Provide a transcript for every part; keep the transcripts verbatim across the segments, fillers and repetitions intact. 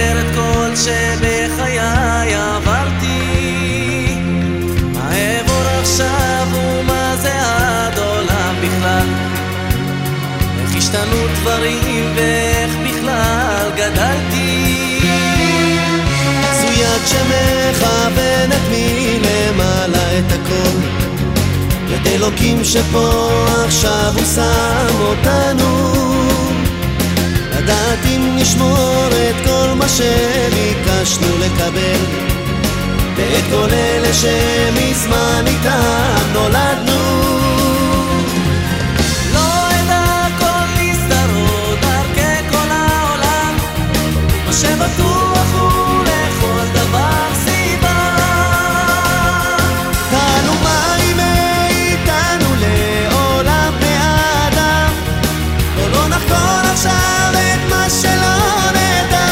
עובר את כל שבחיי עברתי, מה אעבור עכשיו ומה זה העולם בכלל, איך השתנו דברים ואיך בכלל גדלתי. זו יד שמכוונת מלמעלה את הכל, יד אלוקים שפה עכשיו הוא שם אותנו, לדעת אם נשמור את כל מה שביקשנו לקבל, ואת כל אלה שמזמן איתם נולדנו. לא אדע כל להסתרות דרכי כל העולם, מה שבטוח הוא לכל דבר סיבה. תעלומה היא מאיתנו לעולם באדם, בוא לא נחקור עכשיו את מה שלא נדע.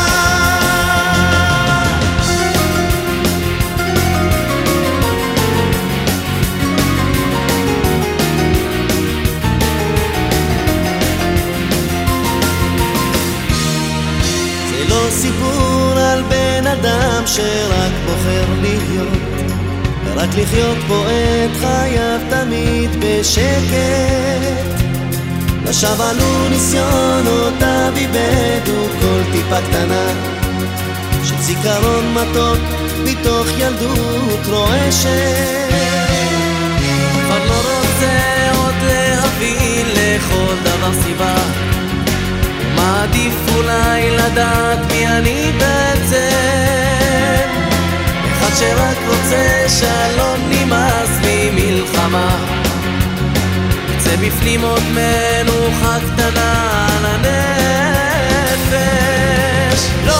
זה לא סיפור על בן אדם שרק בוחר להיות, ורק לחיות פה את חייו תמיד בשקט. לשווא עלו ניסיונותיו, איבדו כל טיפה קטנה של זיכרון מתוק מתוך ילדות רועשת. כבר לא רוצה עוד להבין לכל דבר סיבה, מעדיף אולי לדעת מי אני בעצם, אחד שרק רוצה שלום נמאס ממלחמה, יצא בפנים עוד מנוחה קטנה על הנפש. לא